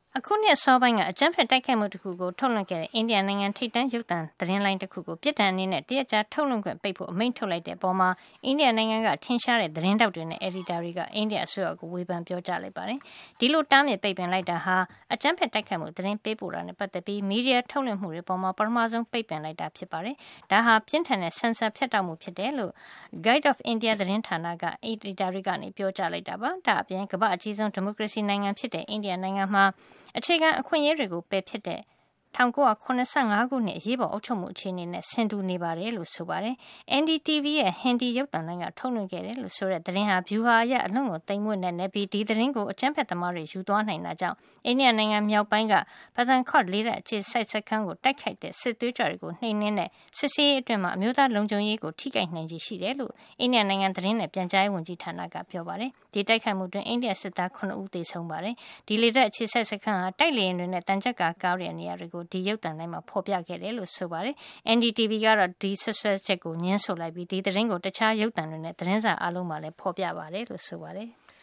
အခုနှစ်အစောပိုင်းကအကြမ်းဖက်တိုက်ခိုက်မှုတစ်ခုကိုထုတ်လွှင့်ခဲ့တဲ့အိန္ဒိယနိုင်ငံထိပ်တန်းရုပ်သံသတင်းလိုင်းတစ်ခုကိုပြစ်ဒဏ်အနေနဲ့တရက်ကြာထုတ်လွှင့်ခွင့်ပိတ်ဖို့အမိန့်ထုတ်လိုက်တဲ့အပေါ်မှာအိန္ဒိယနိုင်ငံကထင်ရှားတဲ့သတင်းတောက်တွေနဲ့အယ်ဒီတာတွေကအိန္ဒိယအစိုးရကိုဝေဖန်ပြောကြားလိုက်ပါတယ်။ဒီလိုတားမြစ်ပိတ်ပင်လိုက်တာဟာအကြမ်းဖက်တိုက်ခိုက်မှုသတင်းပေးပို့တာနဲ့ပတ်သက်ပြီးမီဒီယာထုတ်လွှင့်မှုတွေပေါ်မှာပထမဆုံးပိတ်ပင်လိုက်တာဖြစ်ပါတယ်။ဒါဟာပြင်းထန်တဲ့ဆင်ဆာဖြတ်တောက်မှုဖြစ်တယ်လို့ Guide of India သတင်းဌာနကအယ်ဒီတာတွေကနေပြောကြားလိုက်တာပါ။ဒါအပြင်ကမ္ဘာအကြီးဆုံးဒီမိုကရေစီနိုင်ငံဖြစ်တဲ့အိန္ဒိယနိုင်ငံမှာအခြေခံအခွင့်အရေးတွေကိုပယ်ဖျက်တဲ့1985ခုနှစ်အရေးပေါ်အုပ်ချုပ်မှုအခြေအနေနဲ့ဆင်တူနေပါတယ်လို့ဆိုပါတယ်။ NDTV ရဲ့ဟင်ဒီရုပ်သံလိုင်းကထုတ်လွှင့်ခဲ့တယ်လို့ဆိုတဲ့သတင်းဟာဗျူဟာအရအလွန်ကိုသိမ်မွေ့နေပြီးဒီသတင်းကိုအကြမ်းဖက်သမားတွေယူသွားနိုင်တာကြောင့်အိန္ဒိယနိုင်ငံမြောက်ပိုင်းကပသန်ခော့လေးတပ်အခြေစိုက်စခန်းကိုတိုက်ခိုက်တဲ့စစ်သွေးကြွတွေကိုနှိမ်နင်းတဲ့စစ်ဆေးရေးအတွင်းမှာအမျိုးသားလုံခြုံရေးကိုထိခိုက်နိုင်ခြေရှိတယ်လို့အိန္ဒိယနိုင်ငံသတင်းနဲ့ပြန်ကြားရေးဝန်ကြီးဌာနကပြောပါတယ်။ဒီတိုက်ခိုက်မှုတွင်အိန္ဒိယစစ်သား9ဦးသေဆုံးပါတယ်။ဒီလေတပ်အခြေစိုက်စခန်းဟာတိုက်လေယာဉ်တွေနဲ့တန်ကြပ်ကာကားတဲ့နေရာတွေကိုဒီရုပ်သံတိုင်းမှာဖော်ပြခဲ့တယ်လို့ဆိုပါတယ်။ NDTV ကတော့ဒီဆွဆွဲချက်ကိုညှင်းဆိုလိုက်ပြီးဒီသတင်းကိုတခြားရုပ်သံတွေနဲ့သတင်းစာအားလုံးမှာလည်းဖော်ပြပါတယ်လို့ဆိုပါတယ်။